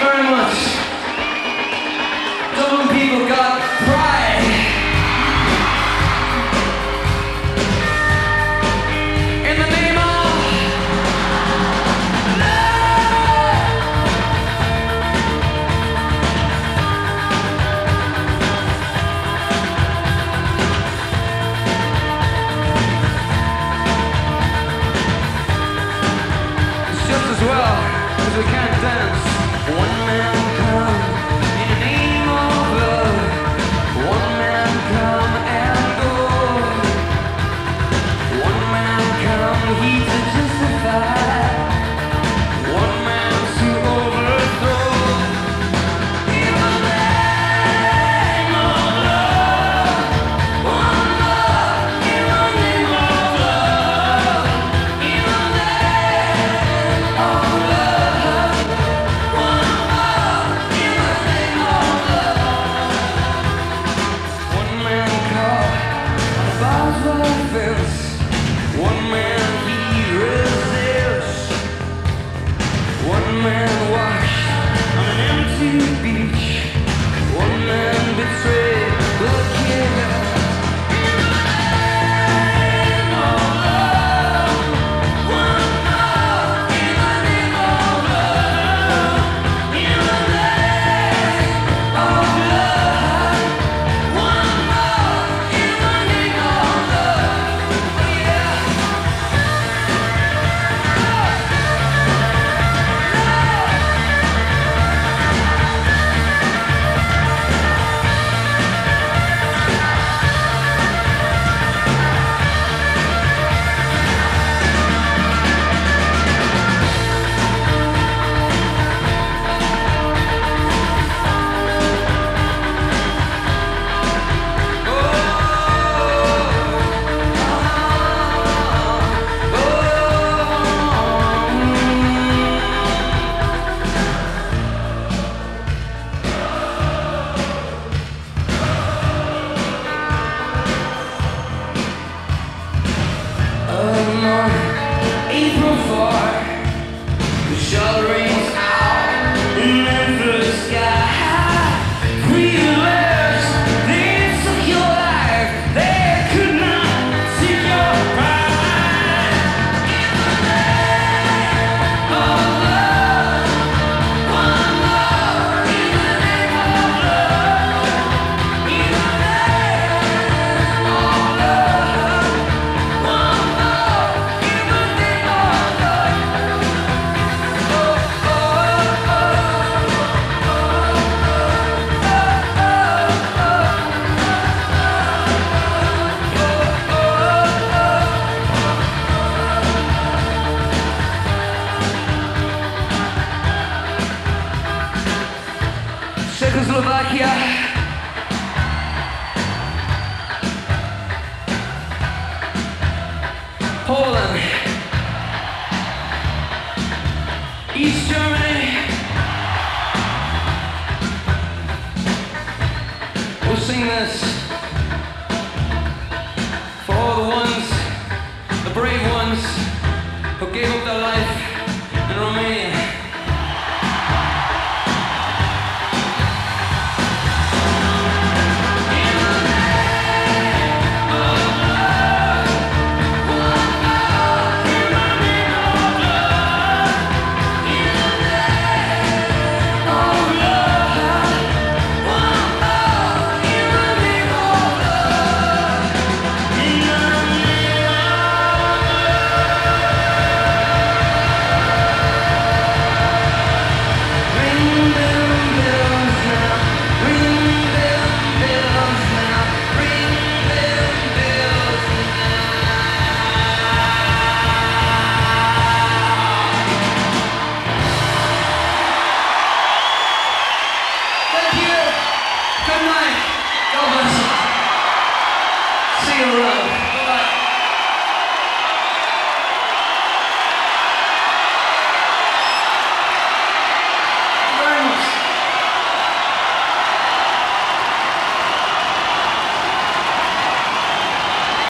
very much. Dublin people got pride. In the name of it's just as well, 'cause we can't dance. One man come in the name of love. One man come and go. One man come, he to justify. One man to overthrow. In the name of love. One love. In the name of love. In the name of love. One love. In the name of love. One man caught on a barbed wire fence. One man he resists. One man washed on an empty beach. One man betrayed the king. In the name of love. One love. In the name of love. In the name of love. One love. In the name of love. Yeah. April 4, the shell rings out in Memphis sky. Realize they took your life, they could not take your pride. In the name of love, one love. In the name of love, in the name of love, one love. In the name of love. Czechoslovakia, Poland, East Germany. We'll sing this.